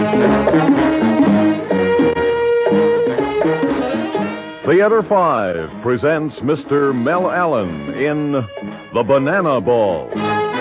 Theater 5 presents Mr. Mel Allen in The Banana Ball.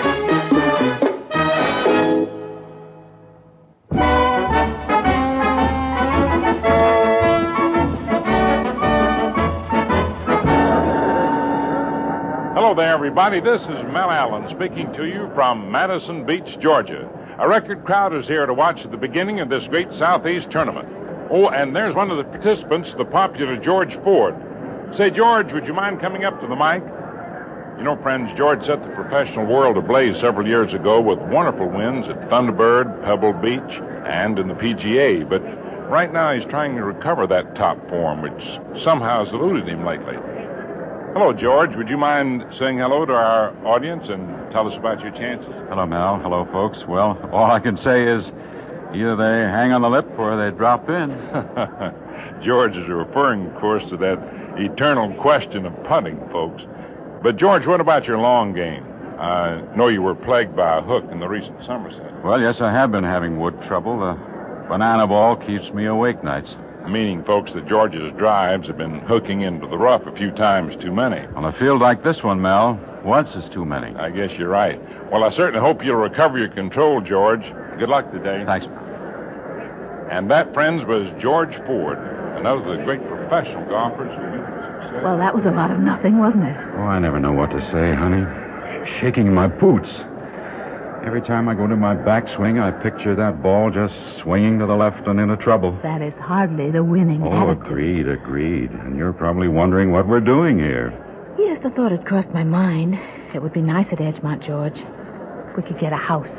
Hello there, everybody. This is Mel Allen speaking to you from Madison Beach, Georgia. A record crowd is here to watch the beginning of this great Southeast tournament. Oh, and there's one of the participants, the popular George Ford. Say, George, would you mind coming up to the mic? You know, friends, George set the professional world ablaze several years ago with wonderful wins at Thunderbird, Pebble Beach, and in the PGA. But right now he's trying to recover that top form, which somehow has eluded him lately. Hello, George. Would you mind saying hello to our audience and tell us about your chances? Hello, Mel. Hello, folks. Well, all I can say is either they hang on the lip or they drop in. George is referring, of course, to that eternal question of putting, folks. But, George, what about your long game? I know you were plagued by a hook in the recent Somerset. Well, yes, I have been having wood trouble. The banana ball keeps me awake nights. Meaning, folks, that George's drives have been hooking into the rough a few times too many. On a field like this one, Mel, once is too many. I guess you're right. Well, I certainly hope you'll recover your control, George. Good luck today. Thanks. And that, friends, was George Ford, another of the great professional golfers who went to success. Well, that was a lot of nothing, wasn't it? Oh, I never know what to say, honey. Shaking in my boots. Every time I go to my backswing, I picture that ball just swinging to the left and into trouble. That is hardly the winning attitude. Agreed. And you're probably wondering what we're doing here. Yes, the thought had crossed my mind. It would be nice at Edgemont, George. If we could get a house.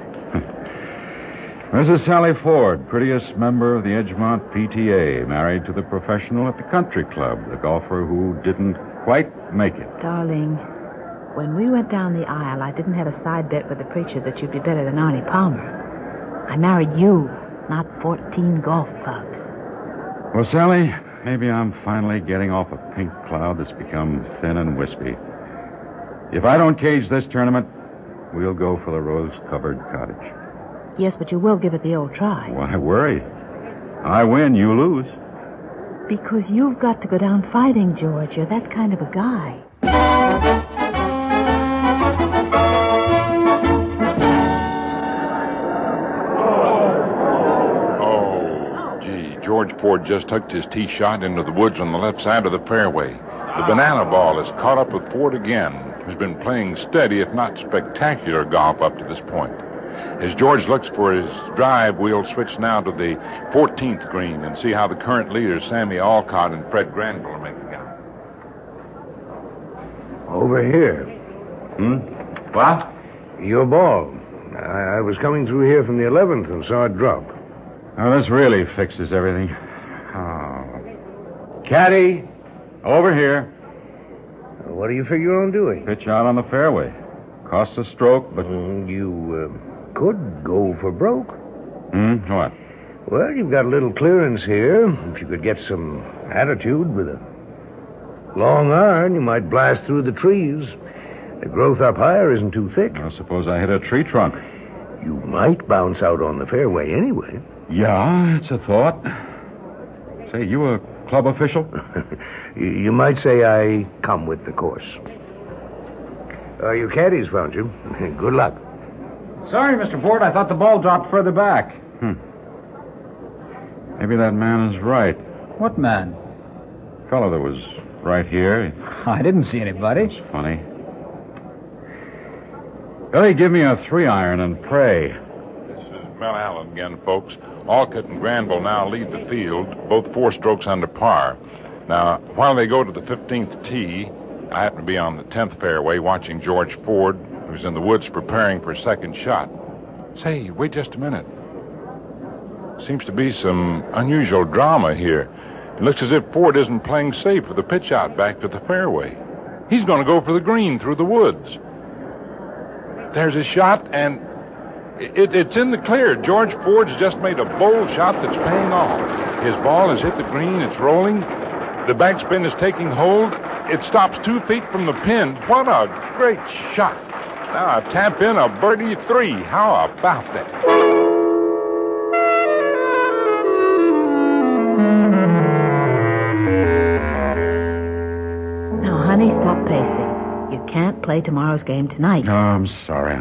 Mrs. Sally Ford, prettiest member of the Edgemont PTA, married to the professional at the country club, the golfer who didn't quite make it. Darling, when we went down the aisle, I didn't have a side bet with the preacher that you'd be better than Arnie Palmer. I married you, not 14 golf clubs. Well, Sally, maybe I'm finally getting off a pink cloud that's become thin and wispy. If I don't cage this tournament, we'll go for the rose-covered cottage. Yes, but you will give it the old try. Why worry? I win, you lose. Because you've got to go down fighting, George. You're that kind of a guy. Oh, gee, George Ford just hooked his tee shot into the woods on the left side of the fairway. The banana ball has caught up with Ford again, who's been playing steady, if not spectacular, golf up to this point. As George looks for his drive, we'll switch now to the 14th green and see how the current leaders, Sammy Alcott and Fred Granville, are making out. Over here. What? Your ball. I was coming through here from the 11th and saw it drop. Oh, this really fixes everything. Oh. Caddy, Over here. what do you figure on doing? Pitch out on the fairway. Costs a stroke, but... You could go for broke. What? Well, you've got a little clearance here. If you could get some attitude with a long iron, you might blast through the trees. The growth up higher isn't too thick. Well, suppose I hit a tree trunk. You might bounce out on the fairway anyway. Yeah, it's a thought. Say, you a club official? You might say I come with the course. Your caddies found you. Good luck. Sorry, Mr. Ford. I thought the ball dropped further back. Maybe that man is right. What man? Fellow that was right here. I didn't see anybody. It's funny. Billy, give me a 3-iron and pray. This is Mel Allen again, folks. Alcott and Granville now lead the field, both 4 strokes under par. Now, while they go to the 15th tee, I happen to be on the 10th fairway watching George Ford, who's in the woods preparing for a second shot. Say, wait just a minute. Seems to be some unusual drama here. It looks as if Ford isn't playing safe with the pitch out back to the fairway. He's going to go for the green through the woods. There's his shot, and it's in the clear. George Ford's just made a bold shot that's paying off. His ball has hit the green. It's rolling. The backspin is taking hold. It stops 2 feet from the pin. What a great shot. Now I tap in a birdie 3. How about that? pacing. You can't play tomorrow's game tonight. Oh, I'm sorry.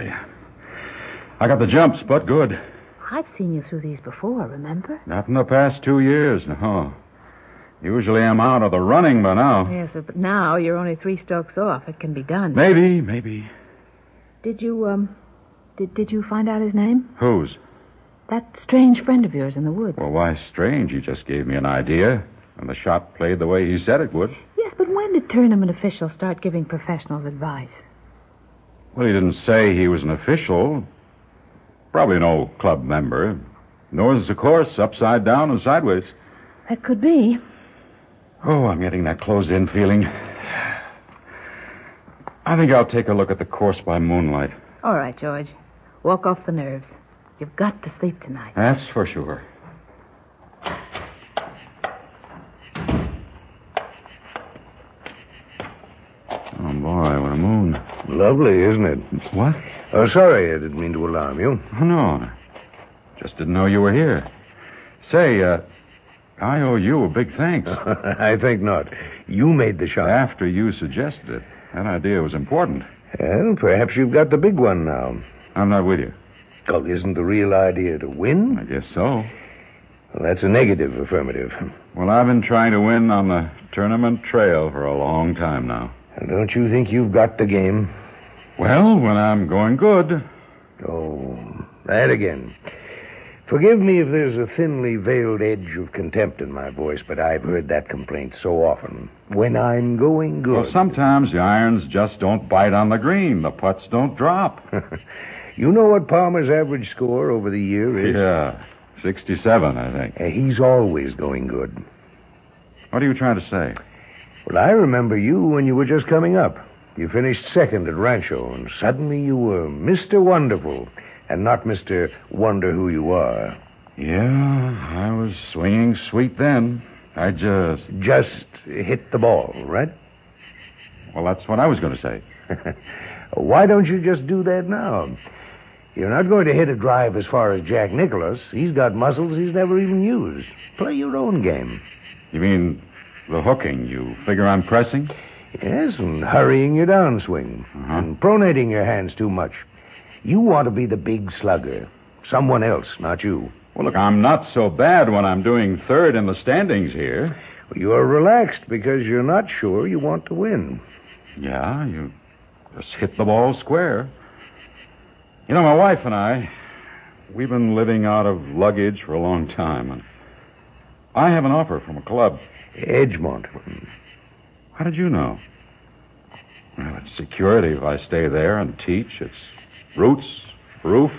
I got the jumps, but good. I've seen you through these before, remember? Not in the past 2 years, no. Usually I'm out of the running by now. Yes, but now you're only 3 strokes off. It can be done. Maybe. Did you, did you find out his name? Whose? That strange friend of yours in the woods. Well, why strange? He just gave me an idea, and the shot played the way he said it would. Yes, but when did tournament officials start giving professionals advice? Well, he didn't say he was an official. Probably no club member. Nor is the course upside down and sideways. That could be. Oh, I'm getting that closed-in feeling. I think I'll take a look at the course by moonlight. All right, George. Walk off the nerves. You've got to sleep tonight. That's for sure. Oh, boy, what a moon. Lovely, isn't it? What? Oh, sorry, I didn't mean to alarm you. Oh, no. Just didn't know you were here. Say, I owe you a big thanks. I think not. You made the shot. After you suggested it. That idea was important. Well, perhaps you've got the big one now. I'm not with you. Oh, isn't the real idea to win? I guess so. Well, that's a negative affirmative. Well, I've been trying to win on the tournament trail for a long time now. And don't you think you've got the game? Well, when I'm going good. Oh, that again. Forgive me if there's a thinly veiled edge of contempt in my voice, but I've heard that complaint so often. When I'm going good. Well, sometimes the irons just don't bite on the green. The putts don't drop. You know what Palmer's average score over the year is? Yeah, 67, I think. He's always going good. What are you trying to say? Well, I remember you when you were just coming up. You finished second at Rancho, and suddenly you were Mr. Wonderful, and not Mr. Wonder Who You Are. Yeah, I was swinging sweet then. I just hit the ball, right? Well, that's what I was going to say. Why don't you just do that now? You're not going to hit a drive as far as Jack Nicklaus. He's got muscles he's never even used. Play your own game. You mean the hooking? You figure I'm pressing? Yes, and hurrying your downswing. And pronating your hands too much. You want to be the big slugger. Someone else, not you. Well, look, I'm not so bad when I'm doing third in the standings here. Well, you're relaxed because you're not sure you want to win. Yeah, you just hit the ball square. You know, my wife and I, we've been living out of luggage for a long time, and I have an offer from a club. Edgemont. How did you know? Well, it's security if I stay there and teach. It's roots, roof,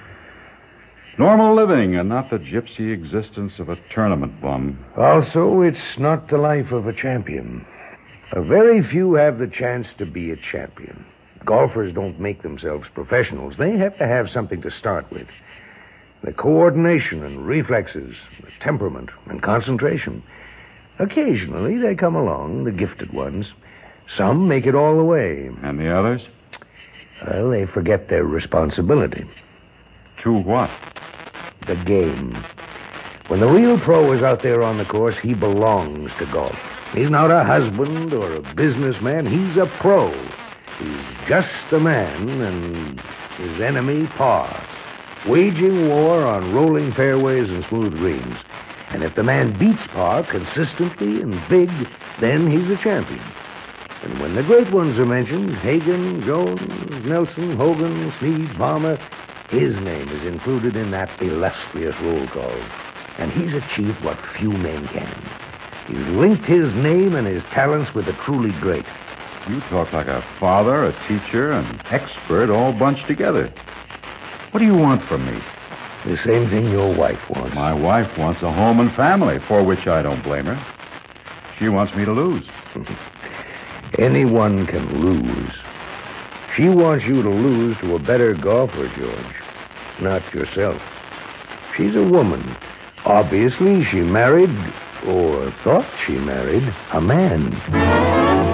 normal living, and not the gypsy existence of a tournament bum. Also, it's not the life of a champion. Very few have the chance to be a champion. Golfers don't make themselves professionals. They have to have something to start with. The coordination and reflexes, the temperament and concentration. Occasionally, they come along, the gifted ones. Some make it all the way. And the others? Well, they forget their responsibility. To what? The game. When the real pro is out there on the course, he belongs to golf. He's not a husband or a businessman. He's a pro. He's just the man, and his enemy, par. Waging war on rolling fairways and smooth greens. And if the man beats par consistently and big, then he's a champion. And when the great ones are mentioned, Hagen, Jones, Nelson, Hogan, Snead, Palmer, his name is included in that illustrious roll call. And he's achieved what few men can. He's linked his name and his talents with the truly great. You talk like a father, a teacher, an expert all bunched together. What do you want from me? The same thing your wife wants. My wife wants a home and family, for which I don't blame her. She wants me to lose. Anyone can lose. She wants you to lose to a better golfer, George. Not yourself. She's a woman. Obviously, she married, or thought she married, a man.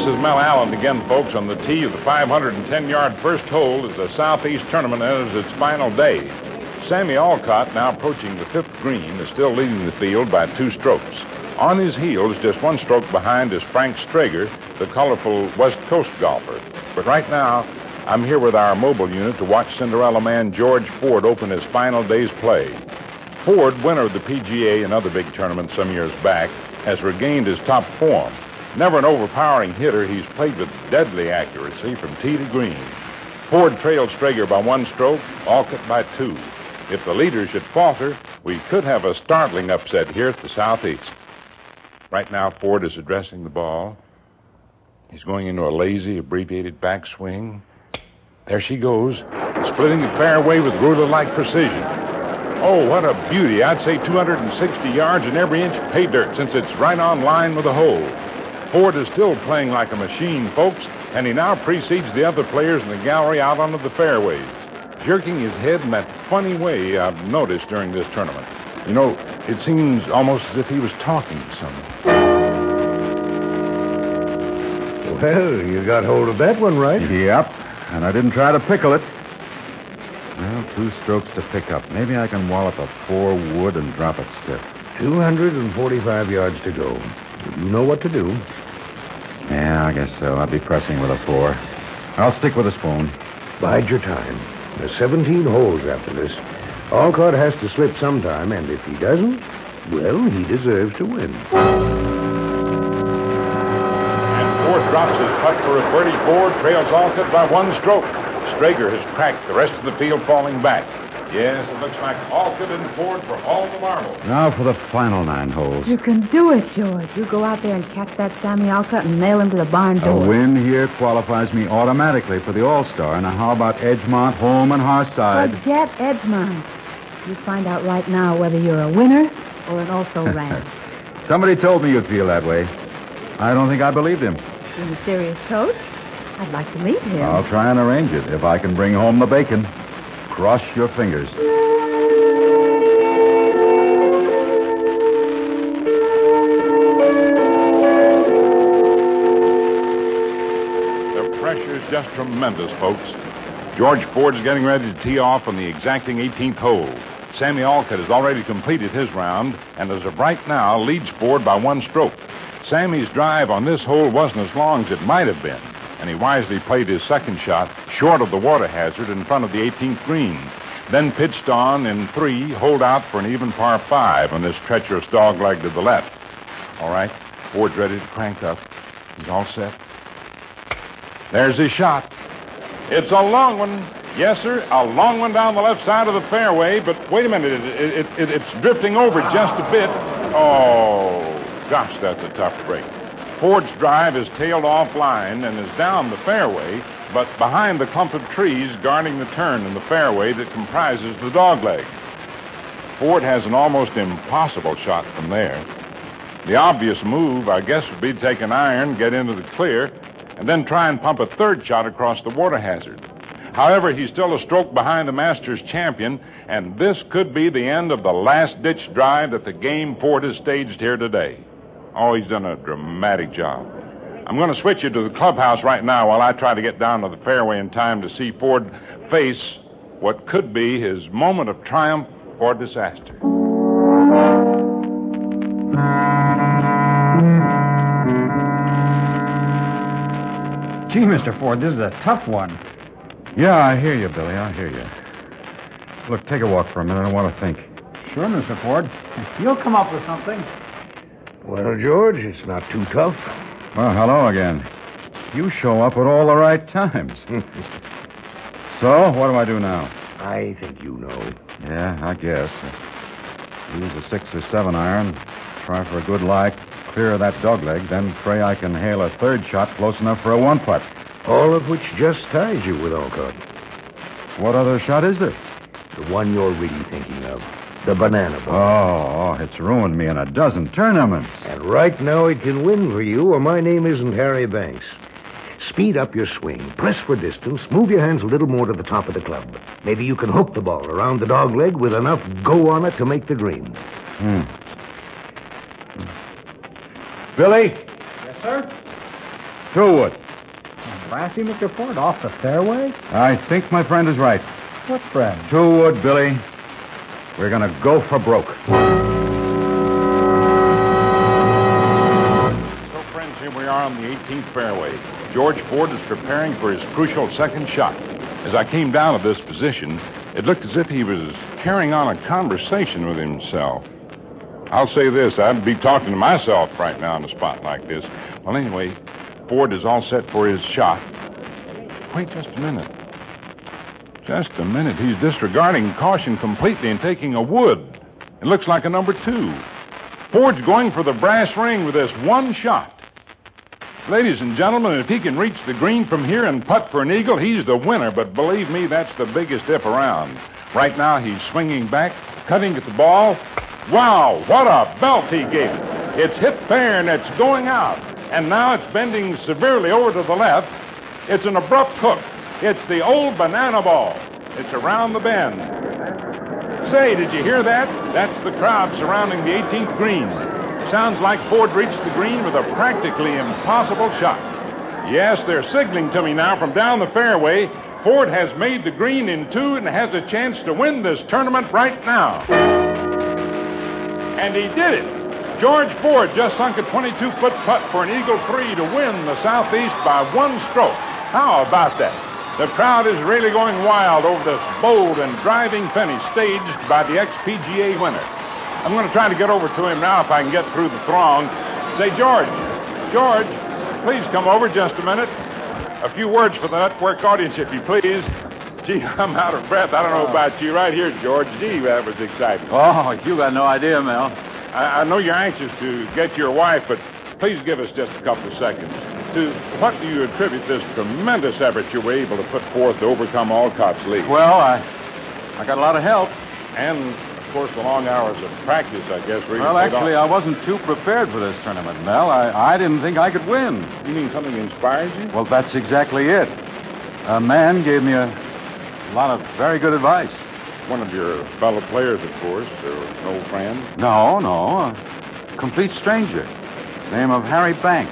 is Mel Allen again, folks, on the tee of the 510-yard first hole as the Southeast Tournament enters its final day. Sammy Alcott, now approaching the fifth green, is still leading the field by 2 strokes. On his heels, just 1 stroke behind, is Frank Strager, the colorful West Coast golfer. But right now, I'm here with our mobile unit to watch Cinderella man George Ford open his final day's play. Ford, winner of the PGA and other big tournaments some years back, has regained his top form. Never an overpowering hitter, he's played with deadly accuracy from tee to green. Ford trailed Strager by 1 stroke, Alcott by 2. If the leader should falter, we could have a startling upset here at the Southeast. Right now, Ford is addressing the ball. He's going into a lazy, abbreviated backswing. There she goes, splitting the fairway with ruler-like precision. Oh, what a beauty. I'd say 260 yards and every inch pay dirt since it's right on line with the hole. Ford is still playing like a machine, folks, and he now precedes the other players in the gallery out onto the fairways, jerking his head in that funny way I've noticed during this tournament. You know, it seems almost as if he was talking to someone. Well, you got hold of that one right. Yep, and I didn't try to pickle it. Well, 2 strokes to pick up. Maybe I can wallop a 4 wood and drop it stiff. 245 yards to go. You know what to do. Yeah, I guess so. I'll be pressing with a 4. I'll stick with a spoon. Bide your time. There's 17 holes after this. Alcott has to slip sometime, and if he doesn't, well, he deserves to win. And Ford drops his putt for a birdie. Ford trails Alcott by 1 stroke. Strager has cracked, the rest of the field falling back. Yes, it looks like Alcott and Ford for all the marbles. Now for the final 9 holes. You can do it, George. You go out there and catch that Sammy Alcott and nail him to the barn door. A win here qualifies me automatically for the All-Star. Now, how about Edgemont, home, and Harside? Forget Edgemont. You find out right now whether you're a winner or an also-ran. Somebody told me you'd feel that way. I don't think I believed him. The mysterious coach? I'd like to meet him. I'll try and arrange it if I can bring home the bacon. Cross your fingers. The pressure's just tremendous, folks. George Ford's getting ready to tee off on the exacting 18th hole. Sammy Alcott has already completed his round, and as of right now, leads Ford by 1 stroke. Sammy's drive on this hole wasn't as long as it might have been, and he wisely played his second shot short of the water hazard in front of the 18th green. Then pitched on in 3, holed out for an even par 5 on this treacherous dogleg to the left. All right, Ford's ready to crank up. He's all set. There's his shot. It's a long one. Yes, sir, a long one down the left side of the fairway, but wait a minute. It's drifting over just a bit. Oh, gosh, that's a tough break. Ford's drive is tailed offline and is down the fairway, but behind the clump of trees guarding the turn in the fairway that comprises the dogleg. Ford has an almost impossible shot from there. The obvious move, I guess, would be to take an iron, get into the clear, and then try and pump a 3rd shot across the water hazard. However, he's still a stroke behind the Masters champion, and this could be the end of the last-ditch drive that the game Ford has staged here today. Oh, he's done a dramatic job. I'm going to switch you to the clubhouse right now while I try to get down to the fairway in time to see Ford face what could be his moment of triumph or disaster. Gee, Mr. Ford, this is a tough one. Yeah, I hear you, Billy. I hear you. Look, take a walk for a minute. I want to think. Sure, Mr. Ford. You'll come up with something. Well, George, it's not too tough. Well, hello again. You show up at all the right times. So, what do I do now? I think you know. Yeah, I guess. Use a 6 or 7 iron, try for a good lie, clear of that dogleg, then pray I can hail a 3rd shot close enough for a 1-putt. All of which just ties you with Alcott. What other shot is there? The one you're really thinking of. The banana ball. Oh, it's ruined me in a dozen tournaments. And right now it can win for you, or my name isn't Harry Banks. Speed up your swing, press for distance, move your hands a little more to the top of the club. Maybe you can hook the ball around the dogleg with enough go on it to make the greens. Billy? Yes, sir? Two-wood. Brassy, Mr. Ford, off the fairway? I think my friend is right. What friend? Two-wood, Billy. We're going to go for broke. So, friends, here we are on the 18th fairway. George Ford is preparing for his crucial second shot. As I came down to this position, it looked as if he was carrying on a conversation with himself. I'll say this, I'd be talking to myself right now in a spot like this. Well, anyway, Ford is all set for his shot. Wait just a minute. Just a minute. He's disregarding caution completely and taking a wood. It looks like a number 2. Ford's going for the brass ring with this one shot. Ladies and gentlemen, if he can reach the green from here and putt for an eagle, he's the winner. But believe me, that's the biggest if around. Right now, he's swinging back, cutting at the ball. Wow, what a belt he gave it. It's hit fair and it's going out. And now it's bending severely over to the left. It's an abrupt hook. It's the old banana ball. It's around the bend. Say, did you hear that? That's the crowd surrounding the 18th green. Sounds like Ford reached the green with a practically impossible shot. Yes, they're signaling to me now from down the fairway. Ford has made the green in 2 and has a chance to win this tournament right now. And he did it. George Ford just sunk a 22-foot putt for an eagle 3 to win the Southeast by 1 stroke. How about that? The crowd is really going wild over this bold and driving finish staged by the ex-PGA winner. I'm going to try to get over to him now if I can get through the throng. Say, George, please come over just a minute. A few words for the network audience, if you please. Gee, I'm out of breath. I don't know about you. Right here, George. Gee, that was exciting. Oh, you got no idea, Mel. I know you're anxious to get your wife, but please give us just a couple of seconds. To what do you attribute this tremendous effort you were able to put forth to overcome Alcott's lead? Well, I got a lot of help. And, of course, the long hours of practice, I guess, really Well, paid actually, off. I wasn't too prepared for this tournament, Mel. I didn't think I could win. You mean something inspired you? Well, that's exactly it. A man gave me a lot of very good advice. One of your fellow players, of course, or an old friend. No, a complete stranger. Name of Harry Banks.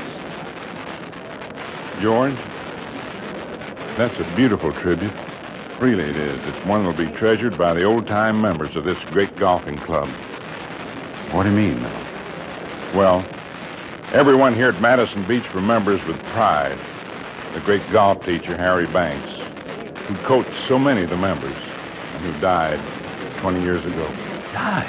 George, that's a beautiful tribute. Really it is. It's one that'll be treasured by the old-time members of this great golfing club. What do you mean, Mel? Well, everyone here at Madison Beach remembers with pride the great golf teacher, Harry Banks, who coached so many of the members and who died 20 years ago. Died?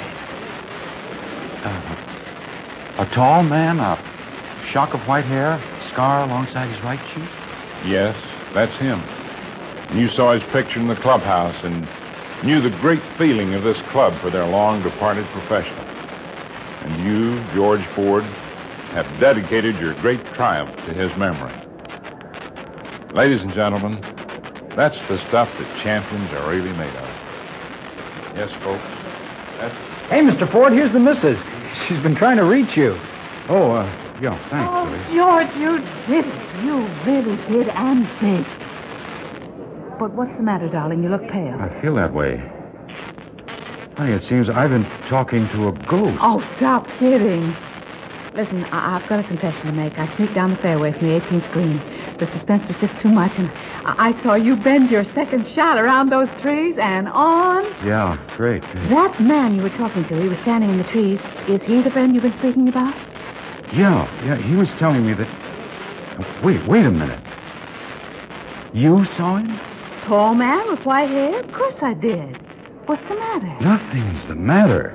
A tall man, a shock of white hair, scar alongside his right cheek? Yes, that's him. And you saw his picture in the clubhouse and knew the great feeling of this club for their long-departed professional. And you, George Ford, have dedicated your great triumph to his memory. Ladies and gentlemen, that's the stuff that champions are really made of. Yes, folks. Hey, Mr. Ford, here's the missus. She's been trying to reach you. Oh, yeah, thanks, Oh, Billy. George, you did it. You really did, and big. But what's the matter, darling? You look pale. I feel that way. Honey, it seems I've been talking to a ghost. Oh, stop kidding. Listen, I've got a confession to make. I sneaked down the fairway from the 18th green. The suspense was just too much, and I saw you bend your second shot around those trees and on. Yeah, great. That man you were talking to, he was standing in the trees. Is he the friend you've been speaking about? Yeah, he was telling me that... Wait a minute. You saw him? Tall man with white hair? Of course I did. What's the matter? Nothing's the matter.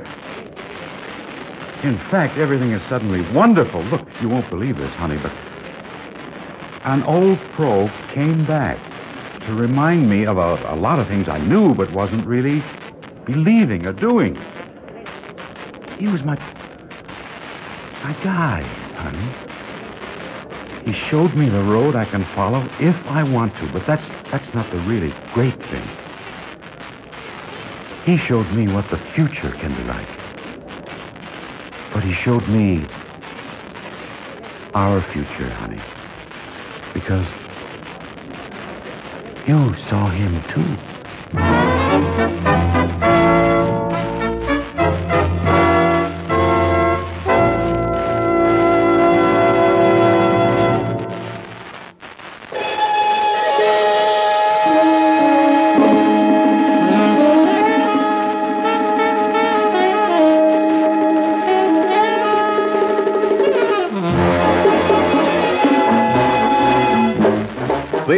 In fact, everything is suddenly wonderful. Look, you won't believe this, honey, but an old pro came back to remind me of a lot of things I knew but wasn't really believing or doing. He was my guide, honey. He showed me the road I can follow if I want to, but that's not the really great thing. He showed me what the future can be like. But he showed me our future, honey. Because you saw him, too.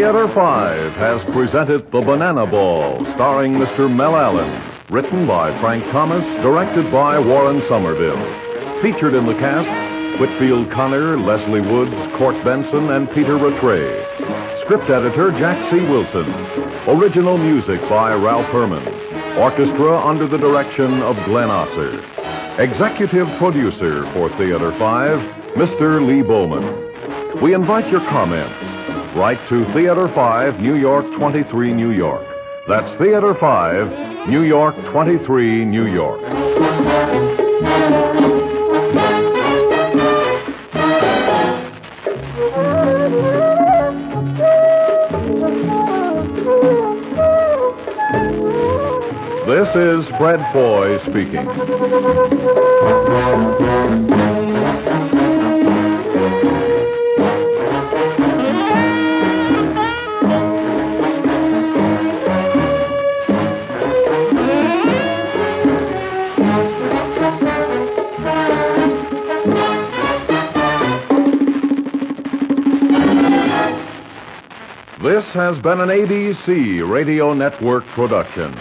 Theater 5 has presented The Banana Ball, starring Mr. Mel Allen. Written by Frank Thomas, directed by Warren Somerville. Featured in the cast, Whitfield Connor, Leslie Woods, Court Benson, and Peter Rattray. Script editor, Jack C. Wilson. Original music by Ralph Herman. Orchestra under the direction of Glenn Osser. Executive producer for Theater 5, Mr. Lee Bowman. We invite your comments. Write to Theater 5, New York 23, New York. That's Theater 5, New York 23, New York. This is Fred Foy speaking. This has been an ABC Radio Network production.